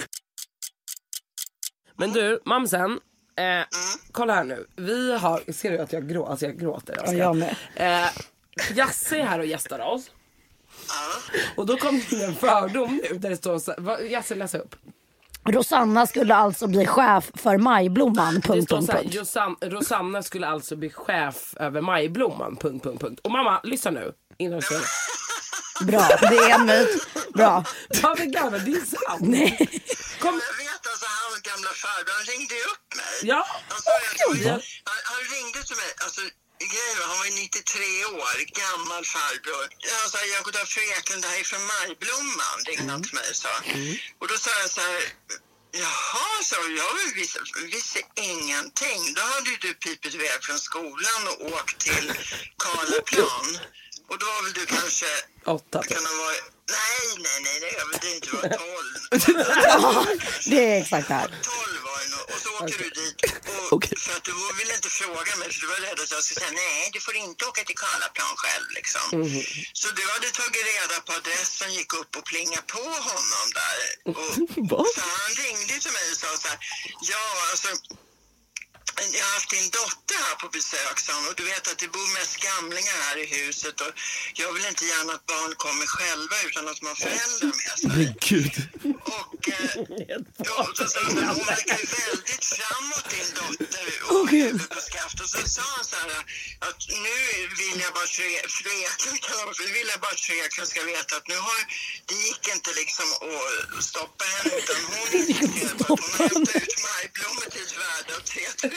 Men du, mamsen, kolla här nu. Vi har, ser du att jag gråter? Alltså jag gråter. Ja, jag med. Jasse är här och gästar oss. Och då kom det en fördom nu där det står så här, Jasse, läsa upp. Rosanna skulle alltså bli chef för Majblomman. Det står så här, Rosanna skulle alltså bli chef över Majblomman. ... Och mamma, lyssna nu. Innan så. Bra, det är en myt. Bra. Ja, men gamla, det är sant. Nej. Jag vet alltså, hans gamla farbror, han ringde ju upp mig. Ja. Han ringde till mig, alltså han var 93 år, gammal farbror. Jag sa, jag går där Freklund, det här är från Majblomman, ringde han till mig och sa. Och då sa jag så här, jaha, så jag visste ingenting. Då hade ju du pipit iväg från skolan och åkt till Karlaplan. Och då var väl du kanske... 8. Nej, det är inte, var 12. Det är exakt här. 12 var det nog. Och så åker du dit. Och för att du ville inte fråga mig, för du var rädd att jag skulle säga nej, du får inte åka till Karlaplan själv liksom. Så du hade tagit reda på adressen, gick upp och plingade på honom där. Och så han ringde till mig och sa så här, ja alltså, jag har haft din dotter här på besök, och du vet att det bor mest gamlingar här i huset och jag vill inte gärna att barn kommer själva utan att man har föräldrar med sig. Men gud. Och så sa han, hon verkar ju väldigt framåt din dotter och huvud på skaft. Och så sa han så här att nu vill jag bara Freken ska veta att nu har det gick inte liksom att stoppa henne utan hon insisterade på att hon hämtade ut majblommor till ett värde av 3000.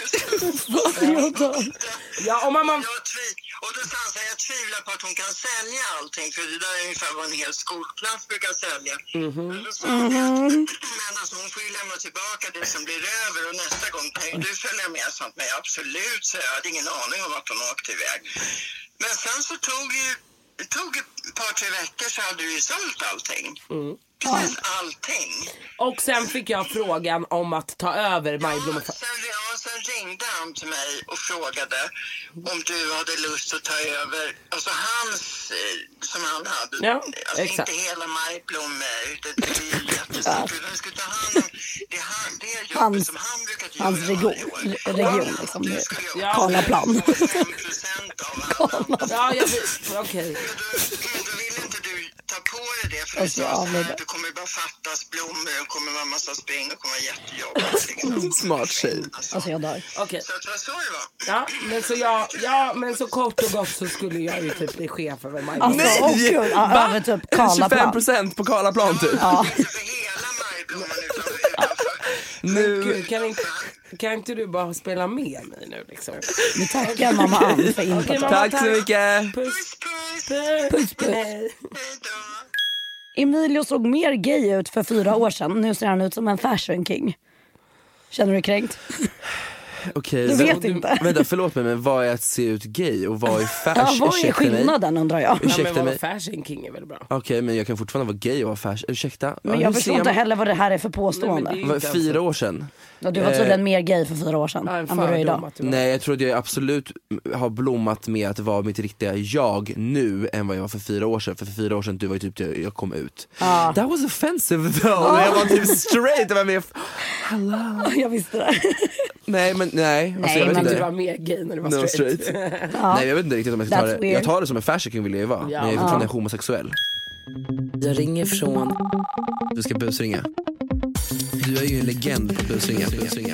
Ja, och mamma... Och då sa han så här, jag tvivlar på att hon kan sälja allting, för det där är ungefär vad en hel skolklass brukar sälja. Men alltså, hon får ju lämna tillbaka det som blir över och nästa gång kan ju du följa med sånt. Men absolut, så jag hade ingen aning om att hon åkte iväg. Men sen så tog ett par, 3 veckor så hade du ju sålt allting. Precis allting. Och sen fick jag frågan om att ta över majblommor. Sen ringde han till mig och frågade om du hade lust att ta över, alltså hans, som han hade, alltså inte hela majblommor, det är ju jättestort, utan han skulle ta hand om det jobbet som han brukade göra. Hans region liksom, Karlaplan. 5% av honom. Ja, jag vet, okej. Men då ville inte du ta på dig det, för du kommer bara fattas blommor och kommer vara en massa spring och kommer vara jättejobbigt liksom. Smart tjej. Alltså jag dör. Okej. Så det var så det var. Men så kort och gott så skulle jag ju typ bli chef över mig. Alltså, över typ Karlaplan. 25% på Karlaplan typ. Ja. För hela majblomman utanför. Nu kan inte du bara spela med mig nu liksom? Vi tackar mamma Ann för input. Tack så mycket. Puss. Puss. Emilio såg mer gay ut för 4 år sedan. Nu ser han ut som en fashion king. Känner du dig kränkt? Okej, du vet inte. Vänta, förlåt mig, men vad är att se ut gay och vad är fashion? Vad är skillnaden undrar jag? Ursäkta men mig. Fashion king är väl bra? Okej, men jag kan fortfarande vara gay och vara fashion. Ursäkta. Men jag förstår inte heller vad det här är för påstående. Nej, 4 år sedan. Ja, du var tydligen mer gay för 4 år sedan än vad du är idag. Nej, jag tror att jag absolut har blommat med att vara mitt riktiga jag nu än vad jag var för 4 år sedan. För 4 år sedan du var ju typ jag kom ut. That was offensive though. Jag var typ straight. Jag var med. Hello. Jag visste det. Nej. Alltså, jag vet men inte. du var mer gay när du var straight. Nej, jag vet inte riktigt om jag ska ta det. Jag tar det som en fashion king vill jag ju vara. Men jag är fortfarande homosexuell. Jag ringer från... Du ska busringa. Du är ju en legend på busringa.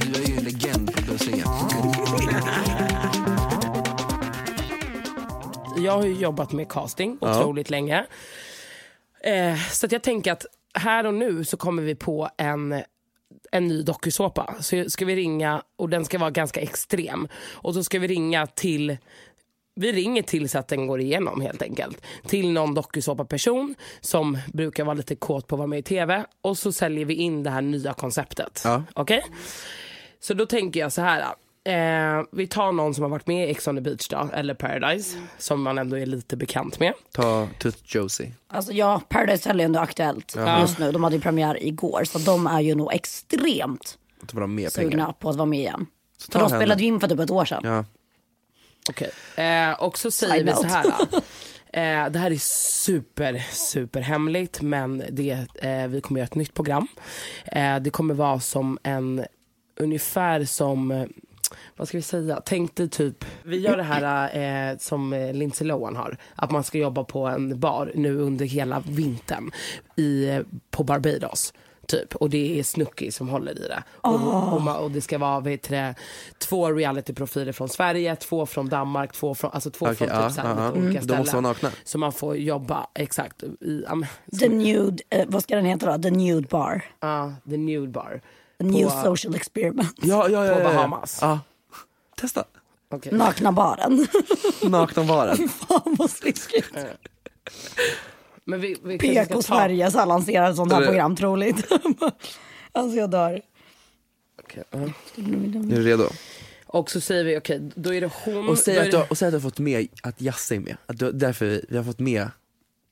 Jag har ju jobbat med casting otroligt länge. Så att jag tänker att här och nu så kommer vi på en ny dokusåpa. Så ska vi ringa, och den ska vara ganska extrem. Och så ska vi ringa till... Vi ringer till så att den går igenom helt enkelt. Till någon dokusåpa-person som brukar vara lite kåt på att vara med i tv. Och så säljer vi in det här nya konceptet. Okej? Så då tänker jag så här. Vi tar någon som har varit med i Ex on the Beach då, eller Paradise, som man ändå är lite bekant med. Ta Josie. Alltså Paradise är ju ändå aktuellt just nu. De hade ju premiär igår, så de är ju nog extremt sugna på att vara med igen. För de spelade ju in för typ ett år sedan. Ja. Okej. Och så säger vi så här. Det här är super hemligt, men vi kommer göra ett nytt program. Det kommer vara som ungefär som, vad ska vi säga? Tänk dig typ, vi gör det här som Lindsay Lohan har. Att man ska jobba på en bar nu under hela vintern på Barbados. Typ. Och det är Snooki som håller i det. Och det ska vara 2 realityprofiler från Sverige, 2 från Danmark, 2 från typ olika ställen. De måste vara nakna. Så man får jobba exakt i The Nude, vad ska den heta då? The Nude Bar. The Nude Bar. A new social experiment. Ja. På Bahamas. Ja. Testa. Okay. Nakna baren. Fan vad sliskigt. Men vi PK Sverige så lanserar ett sånt här program, troligt. Alltså jag dör. Okej. Nu är du redo? Och så säger vi då är det hon. Och säg att du har fått med att Jassa är med. Att därför vi har fått med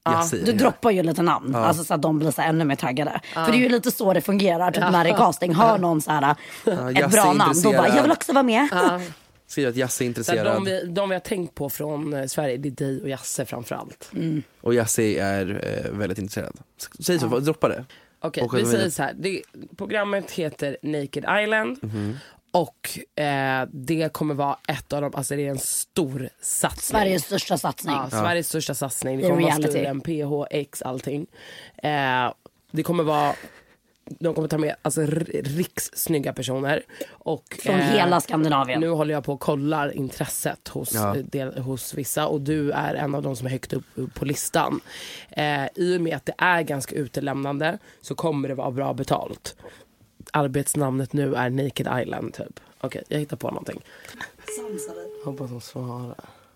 Du droppar ju lite namn, alltså så att de blir så ännu mer taggade. För det är ju lite så det fungerar, typ när det är casting. Har någon så här ett bra namn, då bara, jag vill också vara med. Skriver att Jasse är intresserad. De vi har tänkt på från Sverige, det är dig och Jasse framförallt. Och Jasse är väldigt intresserad. Säg så, droppa det. Okej, vi säger så här. Programmet heter Naked Island. Och det kommer vara ett av dem, alltså det är en stor satsning. Sveriges största satsning. Sveriges största satsning. Det kommer vara större än PHX, allting. Det kommer vara... De kommer ta med alltså rikssnygga personer och, från hela Skandinavien. Nu håller jag på att kolla intresset hos vissa, och du är en av de som är högt upp på listan. I och med att det är ganska utelämnande så kommer det vara bra betalt. Arbetsnamnet nu är Naked Island typ. Okej, jag hittar på någonting. Hoppas de svarar.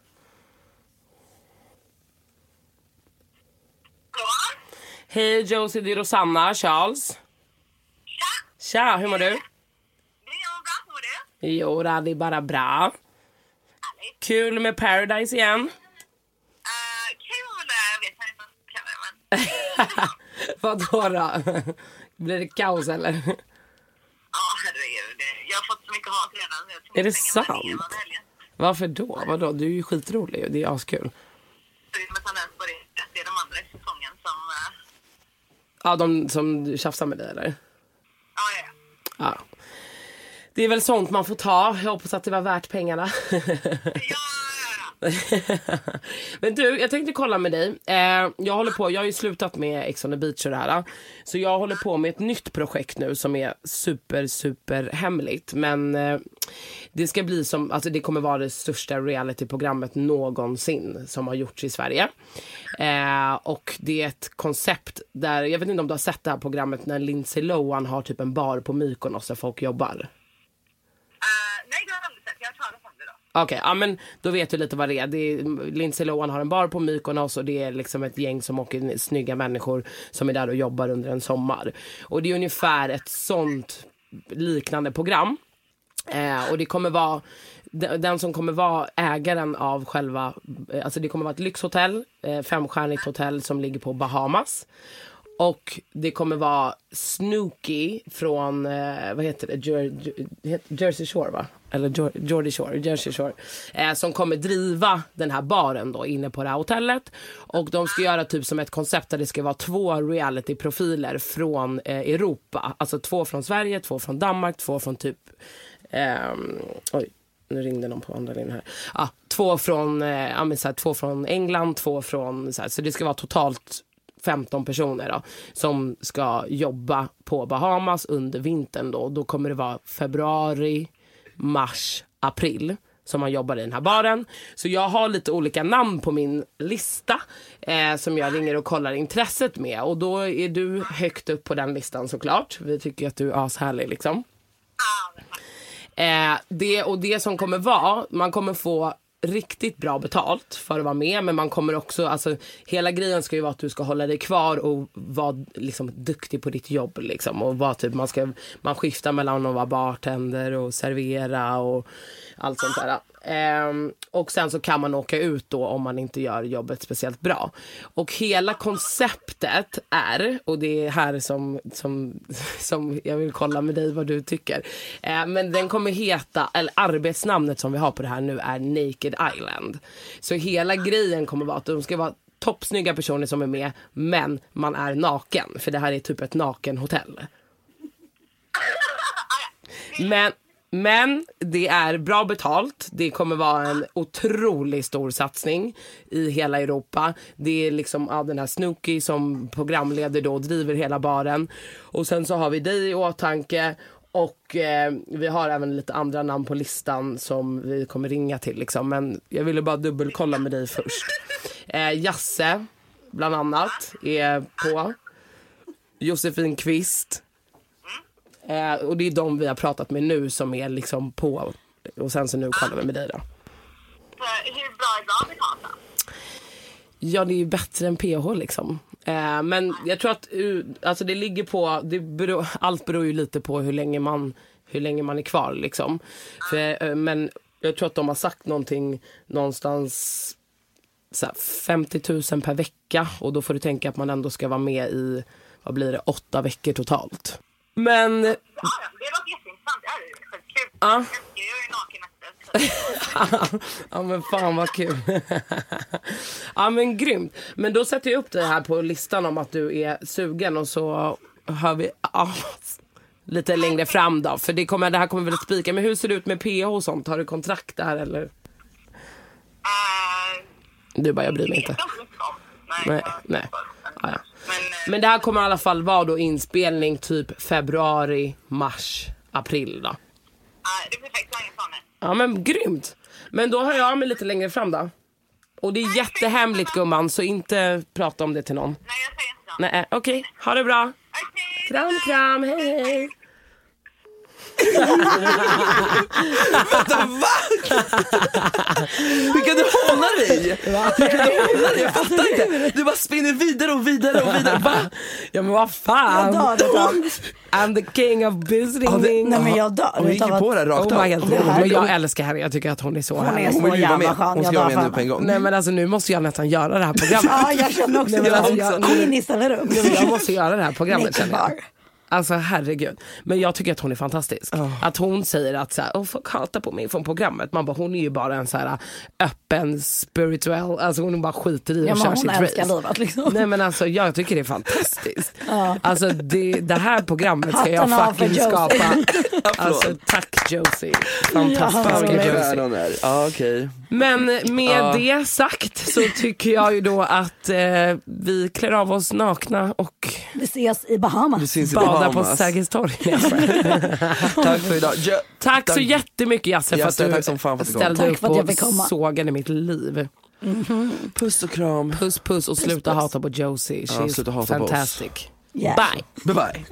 Hej Josie, det är Rosanna, Charles. Tja, hur mår du? Det är bra, hur mår du? Jo, det är bara bra. Kul med Paradise igen. Kul, vet jag inte vad jag men... Vadå då? Blir det kaos eller? Ja, herregud. Jag har fått så mycket hat redan. Är det sant? Varför då? Vadå? Du är ju skitrolig. Det är askul. Det är de andra i säsongen som... Ja, de som tjafsar med dig eller? Ja. Det är väl sånt man får ta. Jag hoppas att det var värt pengarna. Men du, jag tänkte kolla med dig. Jag har ju slutat med Ex on the Beach och det här. Så jag håller på med ett nytt projekt nu som är super hemligt. Men det ska bli som, alltså det kommer vara det största realityprogrammet någonsin som har gjorts i Sverige. Och det är ett koncept där, jag vet inte om du har sett det här programmet när Lindsay Lohan har typ en bar på Mykonos där folk jobbar. Nej, det har jag aldrig sett. Jag har talat om det då. Okej, ja men då vet du lite vad det är. Lindsay Lohan har en bar på Mykonos och det är liksom ett gäng som åker, snygga människor som är där och jobbar under en sommar. Och det är ungefär ett sånt liknande program. Och det kommer vara den som kommer vara ägaren av själva, alltså det kommer vara ett lyxhotell, 5-stjärnigt hotell som ligger på Bahamas. Och det kommer vara Snooki från, vad heter det, Jersey Shore va? Eller Jersey Shore. Som kommer driva den här baren då inne på det här hotellet. Och de ska göra typ som ett koncept där det ska vara 2 reality-profiler från Europa. Alltså 2 från Sverige, 2 från Danmark, 2 från typ... oj, nu ringde någon på andra linjen här. 2 från, 2 från England, 2 från... Så det ska vara totalt 15 personer då, som ska jobba på Bahamas under vintern då. Då kommer det vara februari, mars, april som man jobbar i den här baren. Så jag har lite olika namn på min lista som jag ringer och kollar intresset med. Och då är du högt upp på den listan såklart. Vi tycker att du är ashärlig liksom. Det som kommer vara, man kommer få riktigt bra betalt för att vara med, men man kommer också, alltså hela grejen ska ju vara att du ska hålla dig kvar och vara liksom duktig på ditt jobb liksom, och vara typ, man skiftar mellan att vara bartender och servera och allt sånt där. Och sen så kan man åka ut då om man inte gör jobbet speciellt bra. Och hela konceptet är, och det är här som jag vill kolla med dig vad du tycker. Men den kommer heta, eller arbetsnamnet som vi har på det här nu är Naked Island. Så hela grejen kommer vara att de ska vara toppsnygga personer som är med, men man är naken. För det här är typ ett nakenhotell. Men det är bra betalt. Det kommer vara en otroligt stor satsning i hela Europa. Det är liksom den här Snooki som programleder då, driver hela baren. Och sen så har vi dig i åtanke. Och vi har även lite andra namn på listan som vi kommer ringa till liksom. Men jag ville bara dubbelkolla med dig först. Jasse bland annat är på. Josefin Kvist. Och det är de vi har pratat med nu som är liksom på. Och sen så nu kollar vi med dig då. Hur bra är bra betalt? Ja, det är ju bättre än PH liksom. Men jag tror att alltså det ligger på, allt beror ju lite på hur länge man är kvar liksom. Men jag tror att de har sagt någonting någonstans så här 50 000 per vecka. Och då får du tänka att man ändå ska vara med i, vad blir det, 8 veckor totalt. Men... Ja, det var jätteintressant. Det är skitkul. Ja. Jag är ju naken. Ja men fan vad kul. Ja men grymt. Men då sätter jag upp det här på listan om att du är sugen. Och så hör vi lite längre fram då. För det här kommer väl att spika. Men hur ser det ut med PH och sånt? Har du kontrakt där eller? Du bara, jag bryr mig inte. Nej. Ja. Men det här kommer i alla fall vara då inspelning typ februari, mars, april då. Det blir faktiskt länge från det. Ja men grymt. Men då hör jag mig lite längre fram då. Och det är jättehemligt gumman, så inte prata om det till någon. Nej, jag säger inte. Nej, okej. Ha det bra. Kram, hej. Vänta, va? Hur kan du hålla dig? Jag fattar inte. Du bara spinner vidare och vidare. Va? Ja men vad fan. I'm the king of visiting. Nej men jag dör. Hon gick på det rakt av. Men jag älskar henne. Jag tycker att hon är så härlig. härlig. Hon är så jävla skön. Hon ska vara med nu på en gång. Nej men alltså nu måste jag nästan göra det här programmet. Ja jag känner också det. Jag måste göra det här programmet känner jag. Alltså herregud. Men jag tycker att hon är fantastisk. Att hon säger att så här, folk hatar på mig från programmet. Man bara, hon är ju bara en så här öppen spiritual. Alltså hon bara skiter i och kör sitt race. Livet, liksom. Nej men alltså jag tycker det är fantastiskt. Alltså det här programmet ska jag fucking skapa. Alltså tack Josie. Fantastisk Josie. Ja okej. Men med det sagt så tycker jag ju då att vi klär av oss nakna och vi ses i Bahamas. Badar på Sergels torg. Tack för idag. Tack så jättemycket Jasse för att du ställde upp och sågade mitt liv. Puss och kram. Puss och sluta hata på Josie. She's fantastic. Yeah. Bye.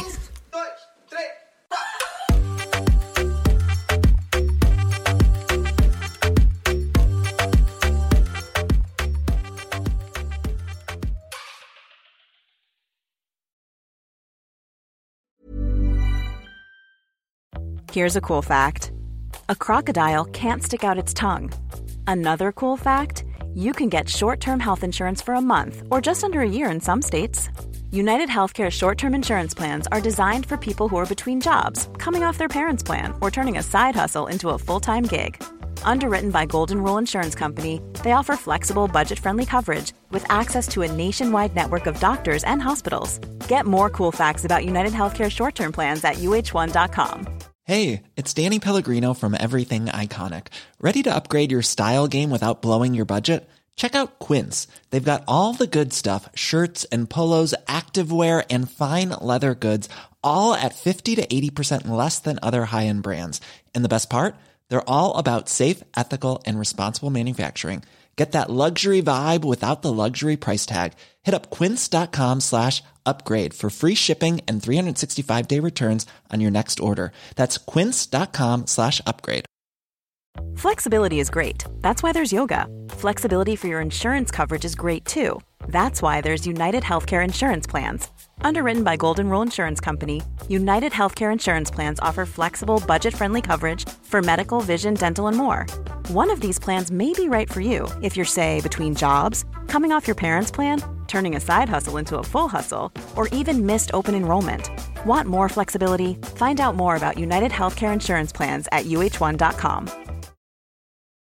Here's a cool fact. A crocodile can't stick out its tongue. Another cool fact, you can get short-term health insurance for a month or just under a year in some states. United Healthcare short-term insurance plans are designed for people who are between jobs, coming off their parents' plan, or turning a side hustle into a full-time gig. Underwritten by Golden Rule Insurance Company, they offer flexible, budget-friendly coverage with access to a nationwide network of doctors and hospitals. Get more cool facts about United Healthcare short-term plans at uh1.com. Hey, it's Danny Pellegrino from Everything Iconic. Ready to upgrade your style game without blowing your budget? Check out Quince. They've got all the good stuff, shirts and polos, activewear, and fine leather goods, all at 50 to 80% less than other high-end brands. And the best part? They're all about safe, ethical, and responsible manufacturing. Get that luxury vibe without the luxury price tag. Hit up quince.com/upgrade for free shipping and 365-day returns on your next order. That's quince.com/upgrade. Flexibility is great. That's why there's yoga. Flexibility for your insurance coverage is great too. That's why there's United Healthcare Insurance Plans. Underwritten by Golden Rule Insurance Company, United Healthcare Insurance Plans offer flexible, budget-friendly coverage for medical, vision, dental, and more. One of these plans may be right for you if you're, say, between jobs, coming off your parents' plan, turning a side hustle into a full hustle, or even missed open enrollment. Want more flexibility? Find out more about United Healthcare Insurance Plans at uh1.com.